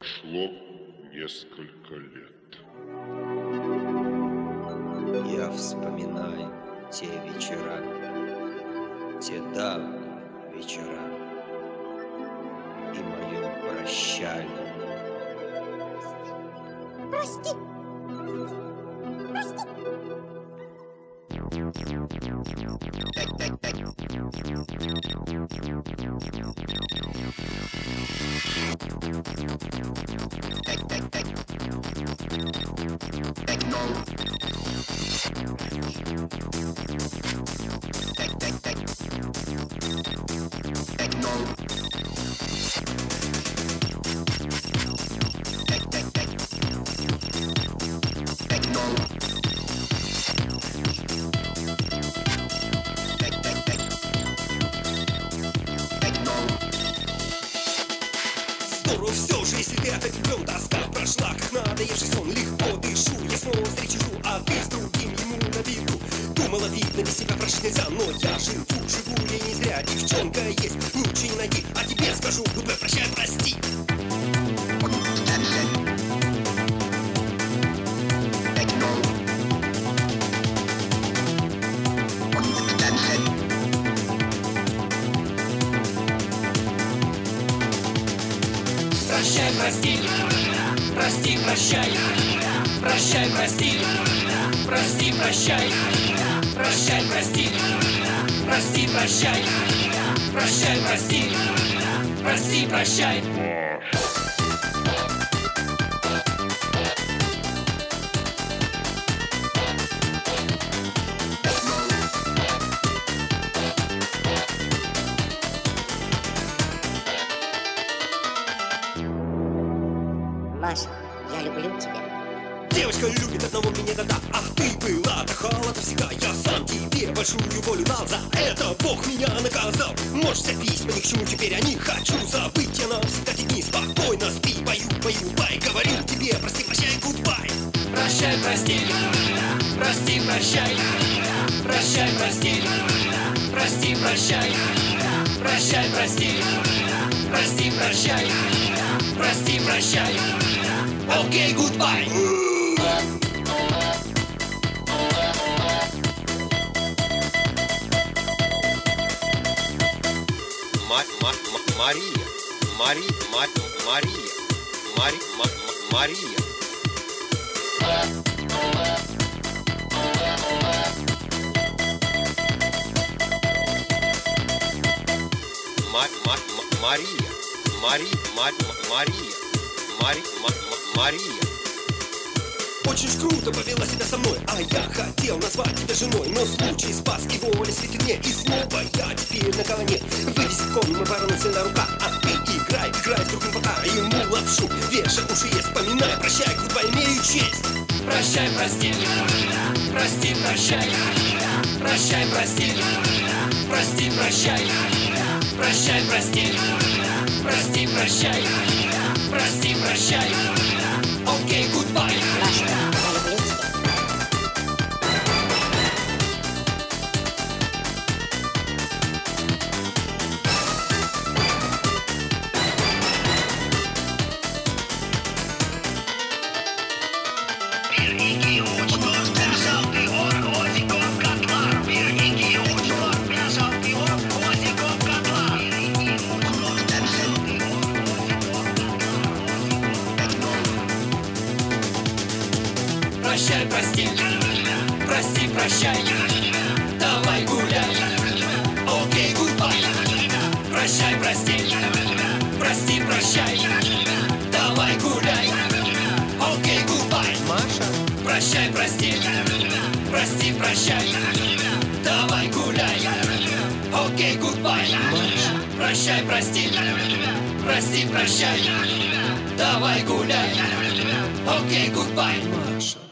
Прошло несколько лет. Я вспоминаю те вечера, те давние вечера и мое прощание. Прости. Прости. Здорово все же, если ты опять влюблен, тоска прошла, как надоевший сон. Легко дышу, я снова встречу, а ты с другим ему на виду. Думала, видно, без себя прожить нельзя, но я живу я не зря. Девчонка есть, лучше не найди, а тебе скажу, гудбай, прощай, прости. Прощай, прости, прости, прощай, прощай, прости, прости, прощай, прощай, прости, прости, прощай, прощай, прости, прости, прощай. Маша, я люблю тебя. Девочка любит одного меня да-да, ах ты была так холодна всегда. Я сам тебе большую волю дал, за это Бог меня наказал. Можешь все письма ни к чему теперь, я не хочу забыть я навсегда те дни. Спокойно спи, пою, бай, говорю тебе, прости, прощай, гудбай. Прощай, прости, прости, прощай, прощай, прости, прости, прощай, прощай, прости, прости, прощай, прости, прощай. Окей, гудбай. Мария. Очень ж круто повела себя со мной, а я хотел назвать тебя женой. Но случай спас, и воля светит мне, и снова я теперь на коне. Выйди с комнаты, повернуться рука, а ты играй с другим пока. Ему лапшу, вешай уши есть, поминай, прощай, гудбай, имею честь. Прощай, прости, прости, прощай, прощай, прости, прости, прощай, прощай, прости, прости, прощай, прости, прощай. Окей, гудбай. Маша, я люблю тебя. Прощай, прости, прости, прощай, давай гуляй. Окей, гудбай. Прощай, прости, прости, прощай, давай гуляй. Окей, гудбай. Маша? Прощай, прости, прости, прощай, давай гуляй. Окей, гудбай. Прощай, прости, прости, прощай, давай гуляй. Окей, гудбай. Маша?